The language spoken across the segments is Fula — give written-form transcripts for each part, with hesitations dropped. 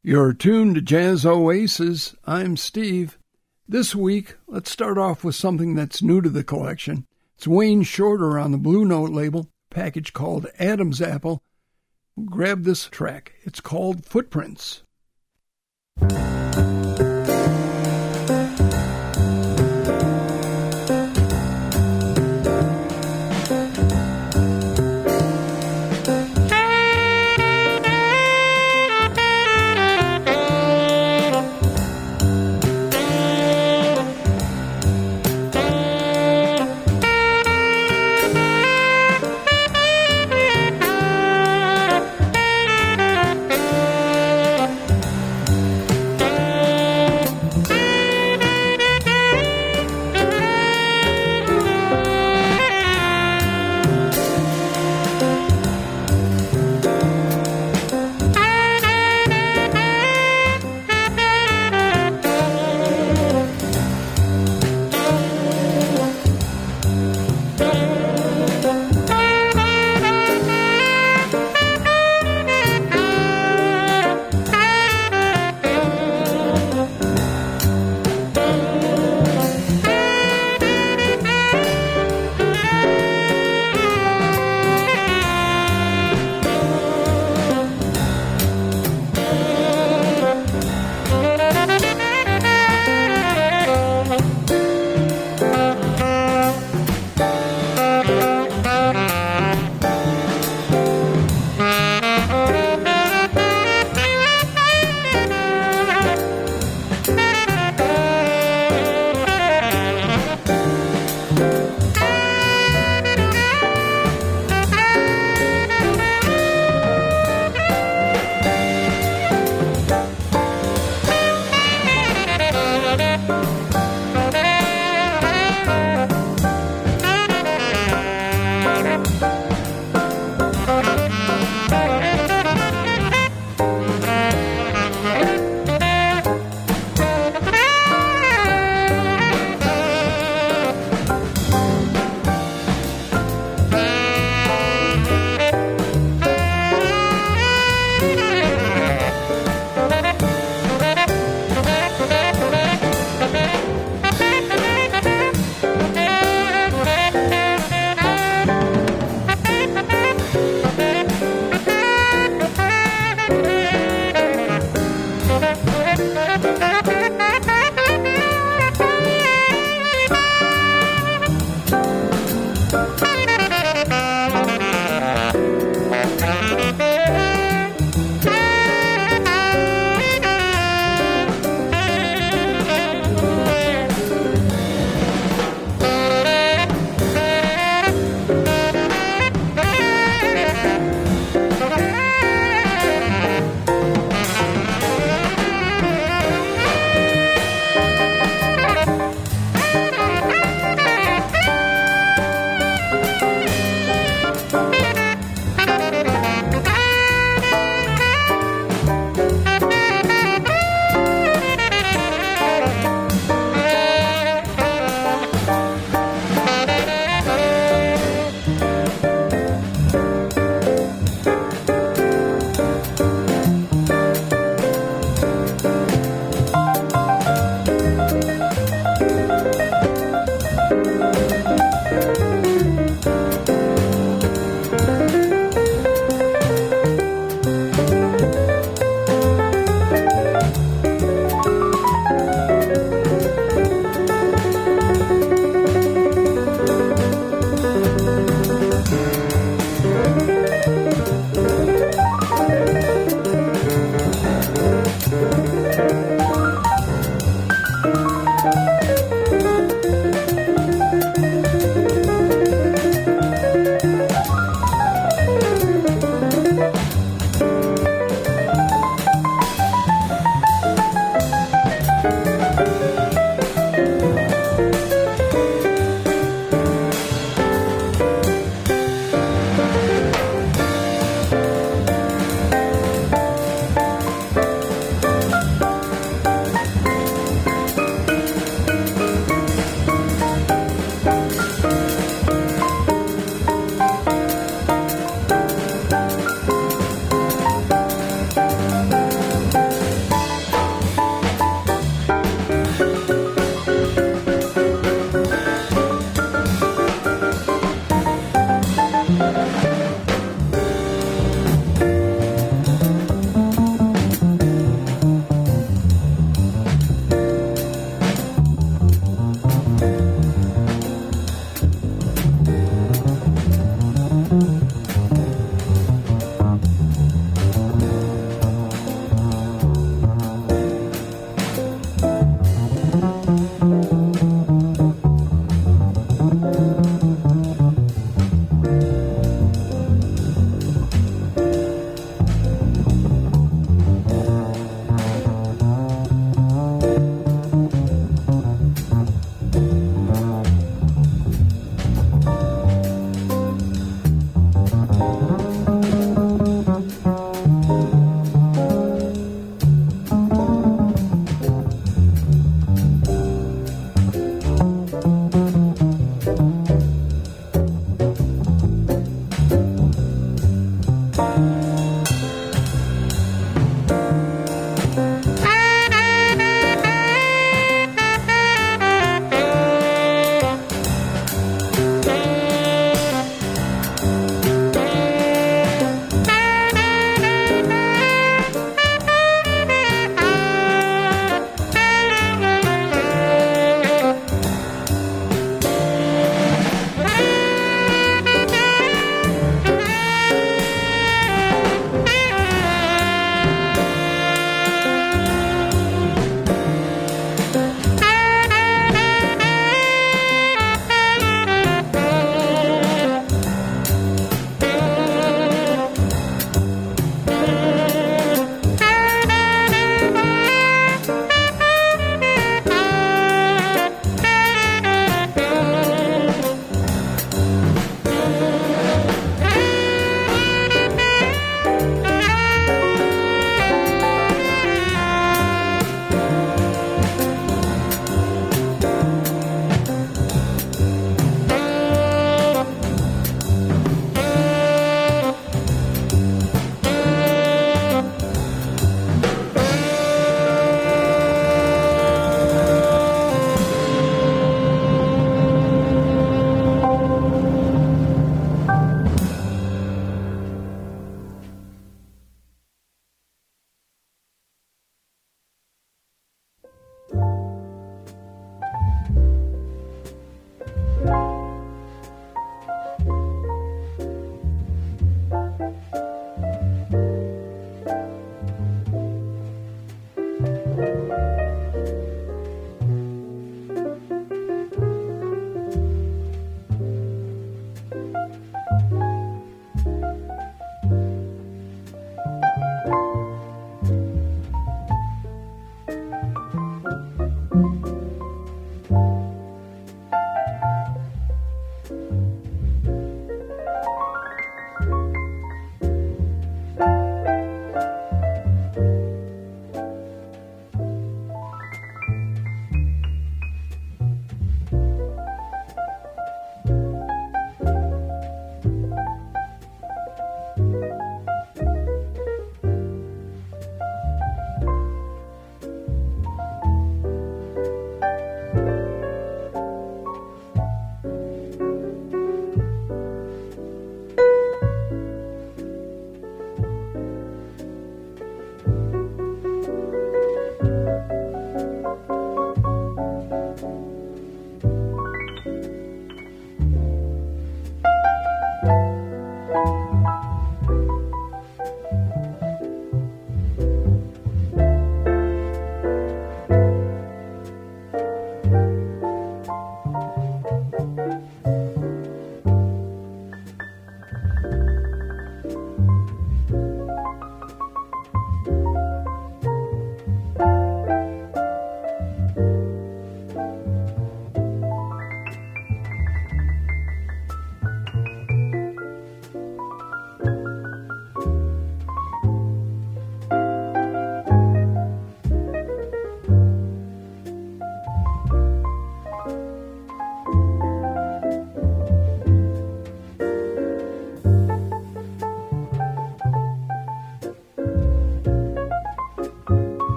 You're tuned to Jazz Oasis. I'm Steve. This week, let's start off with something that's new to the collection. It's Wayne Shorter on the Blue Note label, a package called Adam's Apple. Grab this track. It's called Footprints.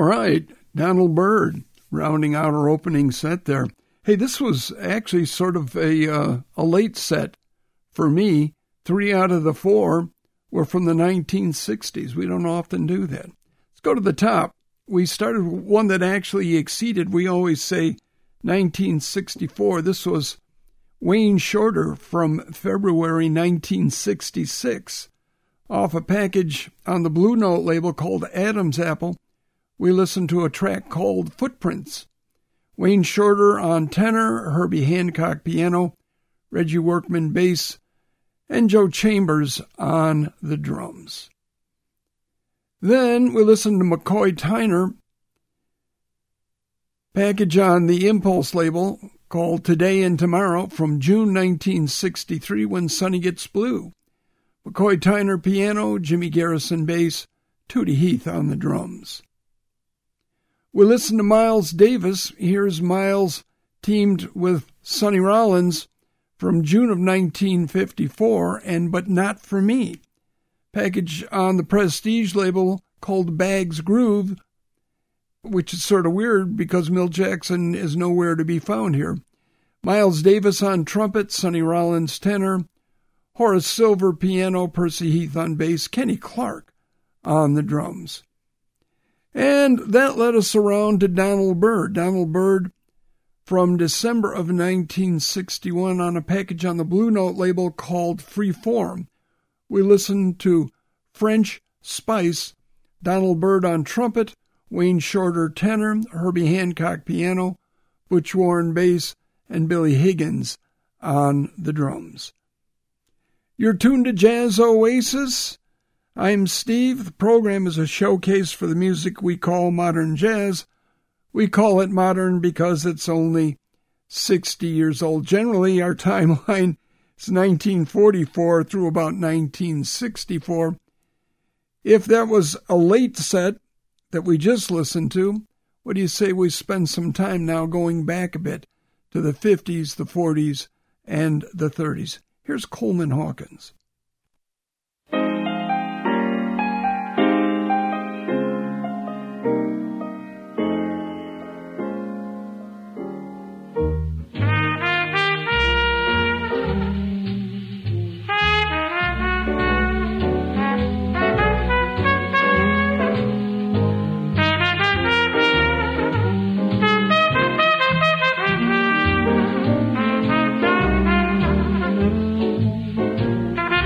right, Donald Byrd, rounding out our opening set there. Hey, this was actually sort of a late set for me. 3 out of the 4 were from the 1960s. We don't often do that. Let's go to the top. We started with one that actually exceeded, we always say, 1964. This was Wayne Shorter from February 1966. Off a package on the Blue Note label called Adam's Apple, we listened to a track called Footprints. Wayne Shorter on tenor, Herbie Hancock piano, Reggie Workman bass, and Joe Chambers on the drums. Then we listened to McCoy Tyner, package on the Impulse label called Today and Tomorrow from June 1963, When Sunny Gets Blue. McCoy Tyner piano, Jimmy Garrison bass, Tootie Heath on the drums. We listen to Miles Davis. Here's Miles teamed with Sonny Rollins from June of 1954, and But Not For Me. Package on the Prestige label called Bag's Groove, which is sort of weird because Milt Jackson is nowhere to be found here. Miles Davis on trumpet, Sonny Rollins tenor, Horace Silver piano, Percy Heath on bass, Kenny Clark on the drums. And that led us around to Donald Byrd. Donald Byrd from December of 1961 on a package on the Blue Note label called Free Form. We listened to French Spice, Donald Byrd on trumpet, Wayne Shorter tenor, Herbie Hancock piano, Butch Warren bass, and Billy Higgins on the drums. You're tuned to Jazz Oasis. I'm Steve. The program is a showcase for the music we call modern jazz. We call it modern because it's only 60 years old. Generally, our timeline is 1944 through about 1964. If that was a late set that we just listened to, what do you say we spend some time now going back a bit to the 50s, the 40s, and the 30s? Here's Coleman Hawkins. Thank you.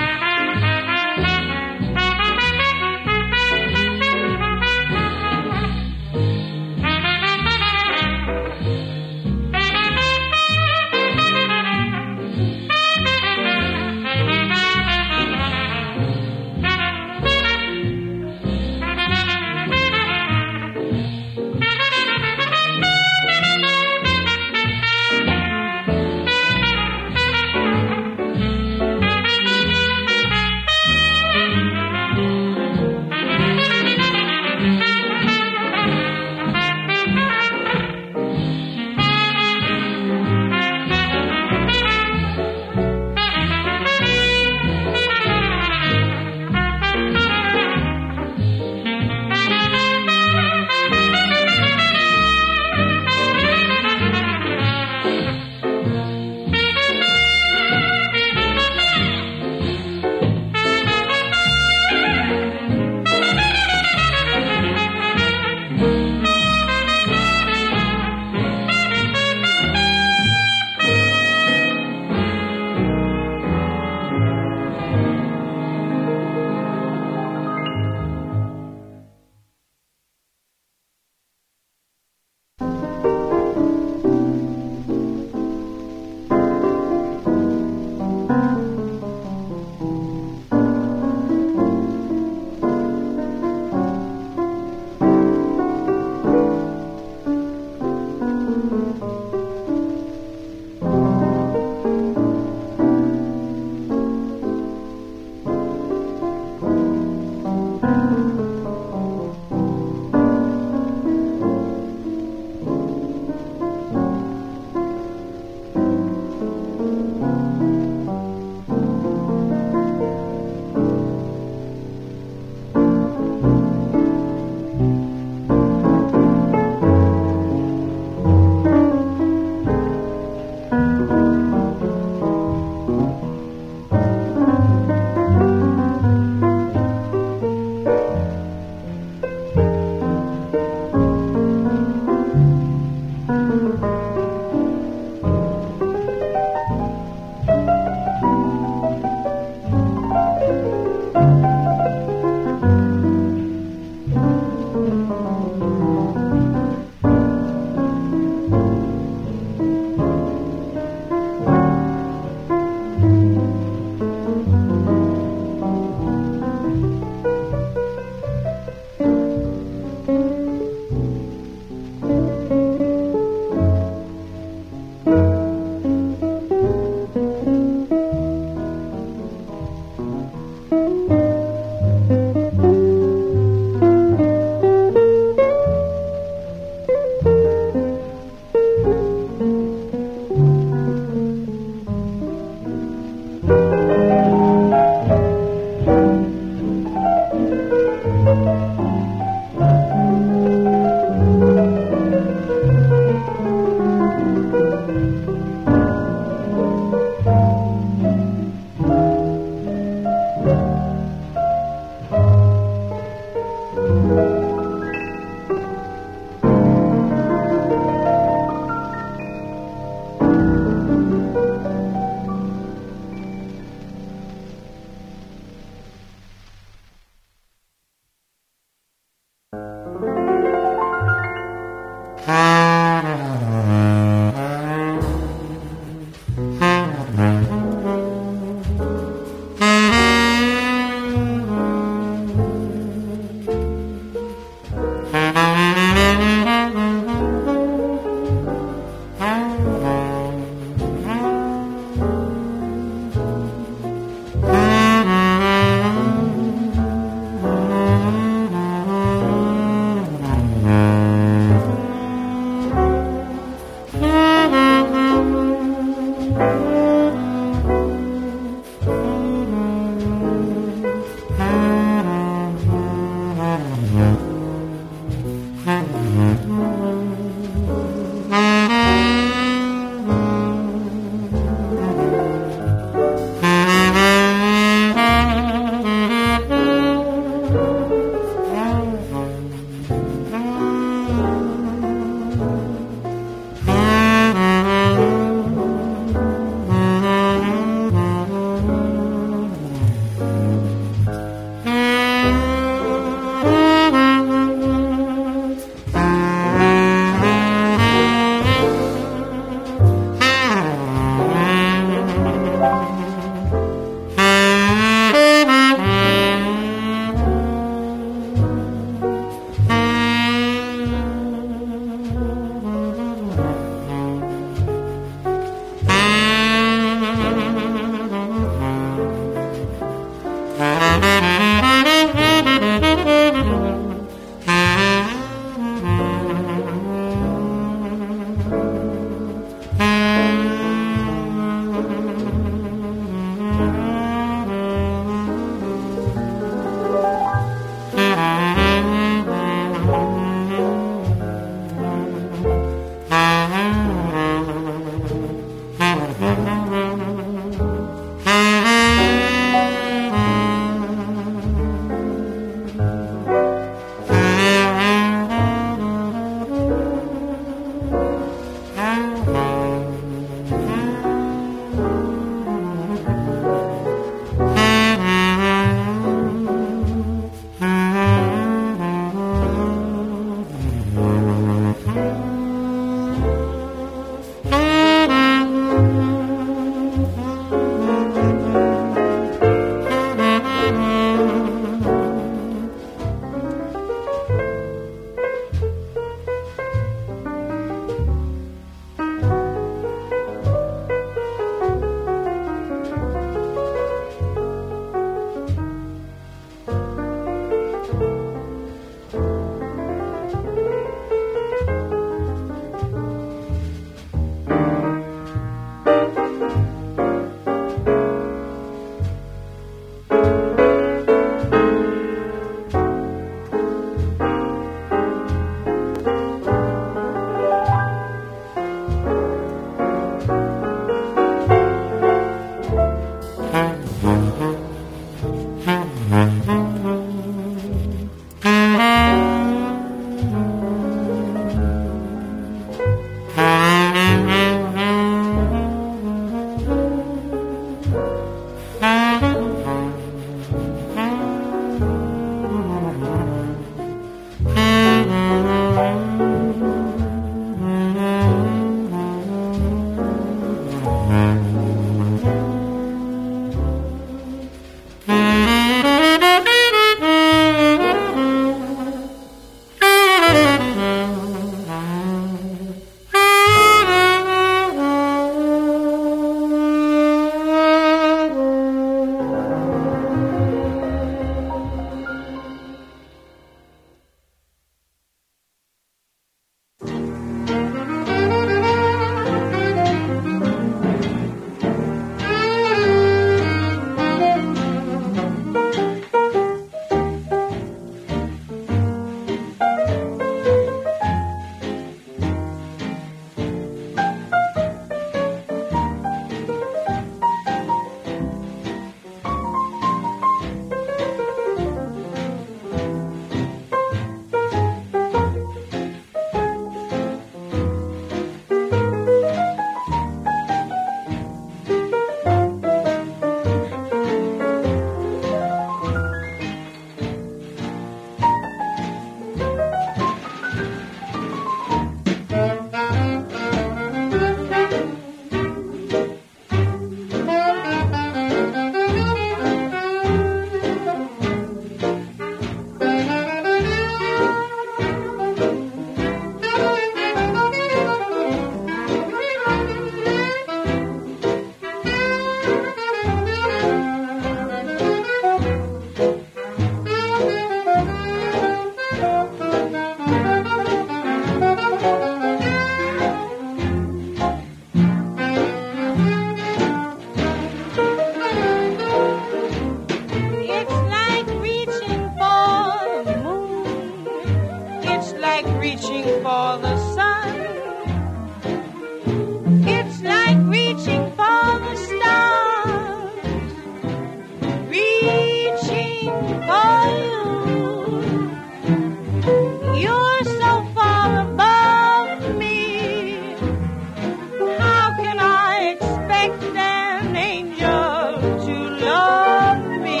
to love me.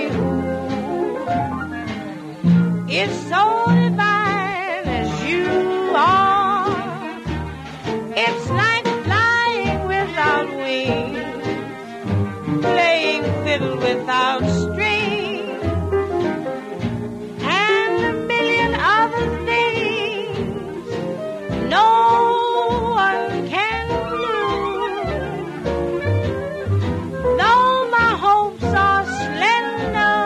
It's so divine as you are. It's like flying without wings, playing fiddle without strings, and a million other things no one can do. Though my hopes are slender,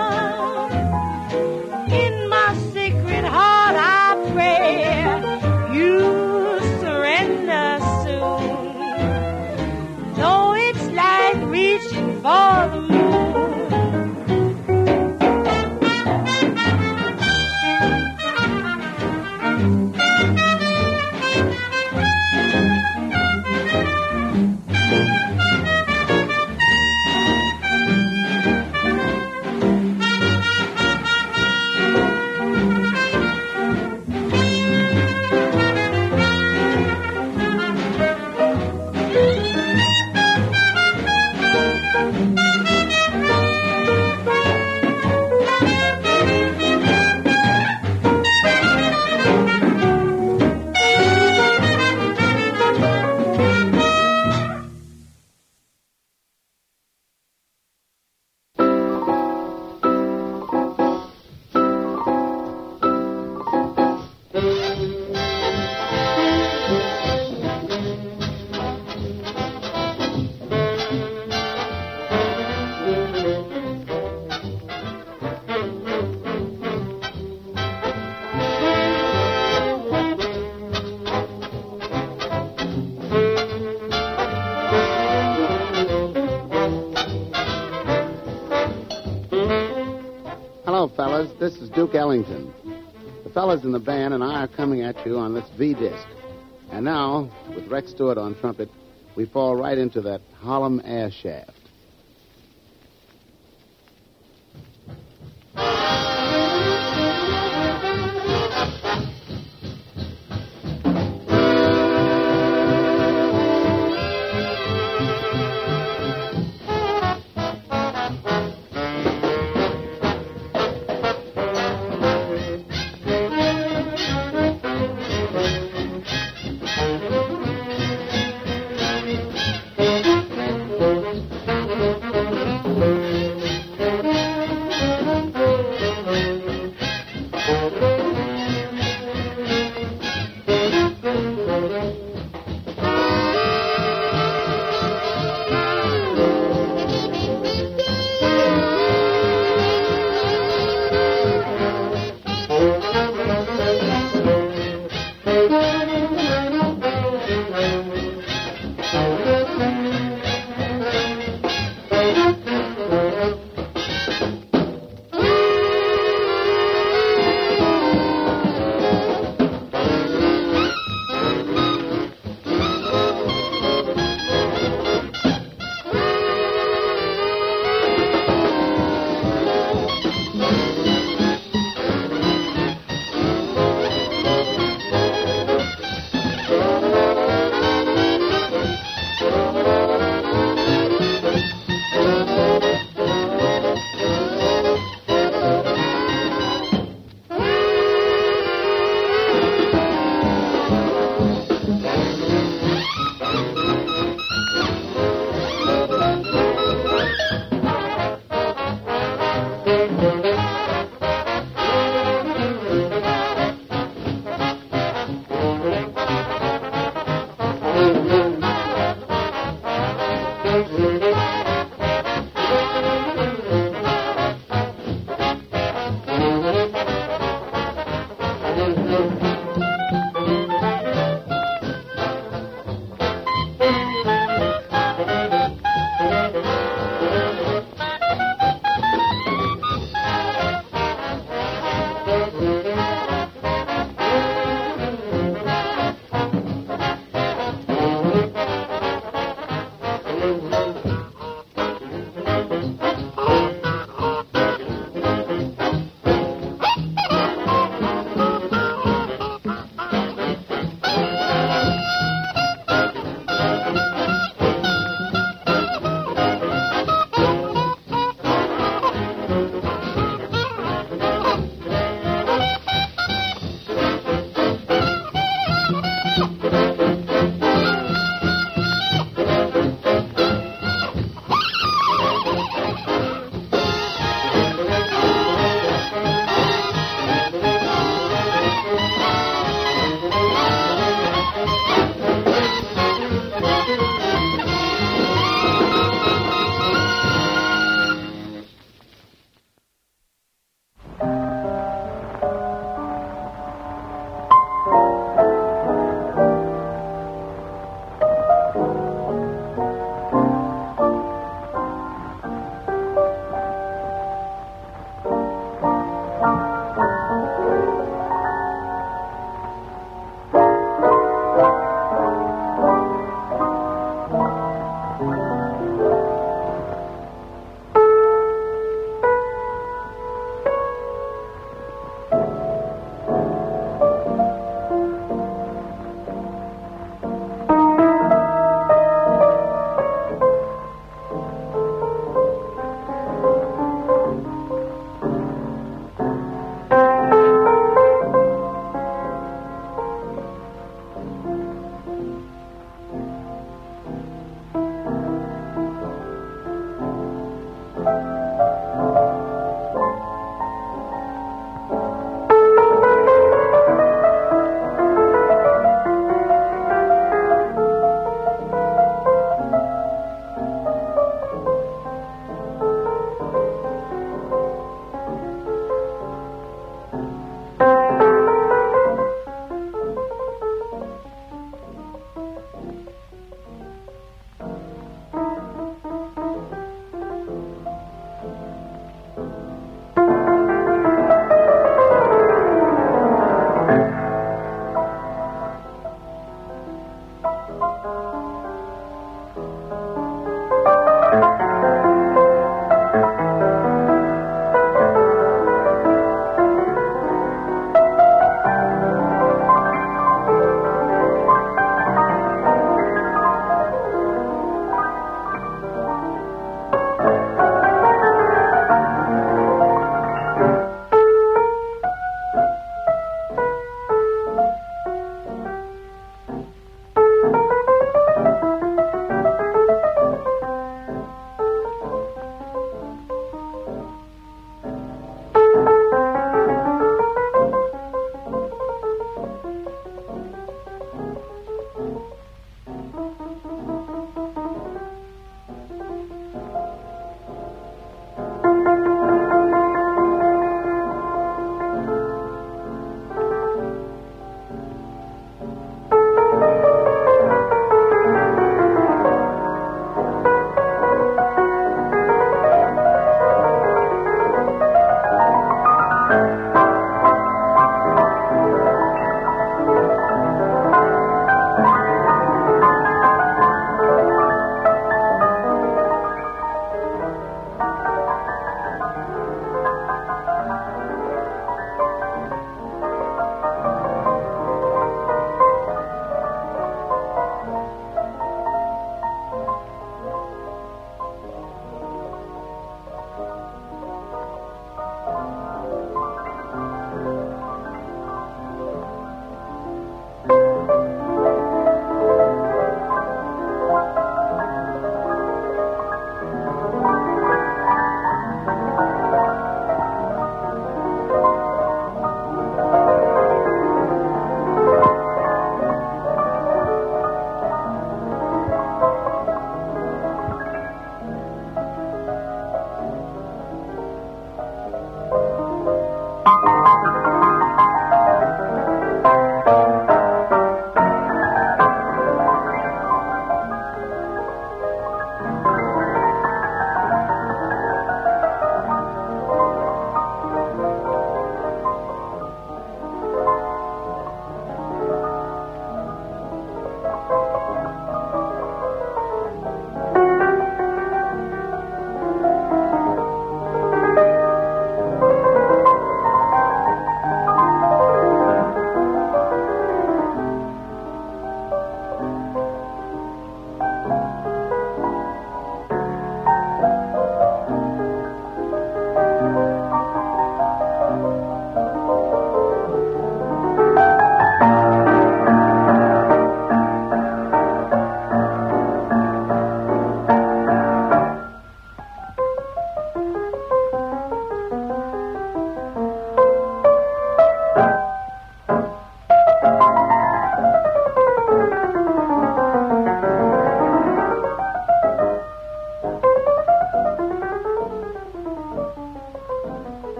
in my sacred heart I pray you surrender soon. Though it's like reaching for the moon. Hello, fellas. This is Duke Ellington. The fellas in the band and I are coming at you on this V-disc. And now, with Rex Stewart on trumpet, we fall right into that Harlem air shaft.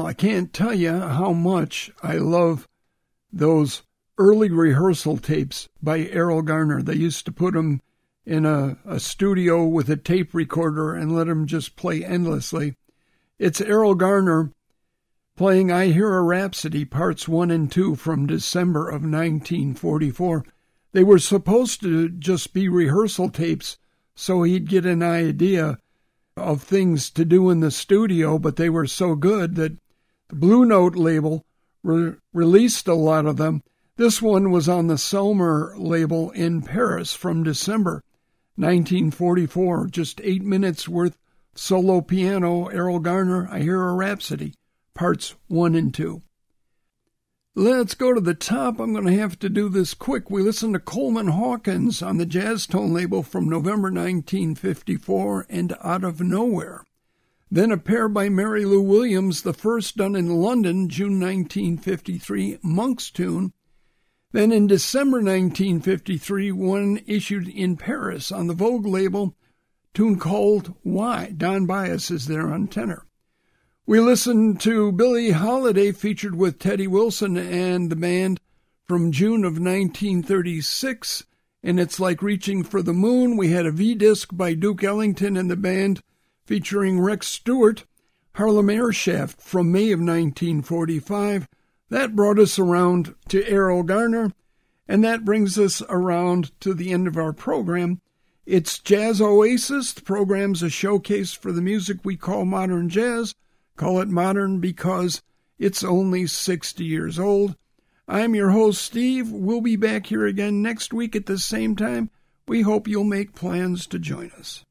I can't tell you how much I love those early rehearsal tapes by Erroll Garner. They used to put them in a studio with a tape recorder and let them just play endlessly. It's Erroll Garner playing I Hear a Rhapsody, Parts 1 and 2 from December of 1944. They were supposed to just be rehearsal tapes so he'd get an idea of things to do in the studio, but they were so good that the Blue Note label released a lot of them. This one was on the Selmer label in Paris from December 1944, just 8 minutes worth solo piano, Erroll Garner, I Hear a Rhapsody, Parts 1 and 2. Let's go to the top. I'm going to have to do this quick. We listened to Coleman Hawkins on the Jazz Tone label from November 1954 and Out of Nowhere. Then a pair by Mary Lou Williams, the first done in London, June 1953, Monk's Tune. Then in December 1953, one issued in Paris on the Vogue label, tune called Why? Don Byas is there on tenor. We listened to Billie Holiday featured with Teddy Wilson and the band from June of 1936, and It's Like Reaching for the Moon. We had a V-disc by Duke Ellington and the band featuring Rex Stewart, Harlem Airshaft from May of 1945. That brought us around to Erroll Garner, and that brings us around to the end of our program. It's Jazz Oasis. The program's a showcase for the music we call modern jazz. Call it modern because it's only 60 years old. I'm your host, Steve. We'll be back here again next week at the same time. We hope you'll make plans to join us.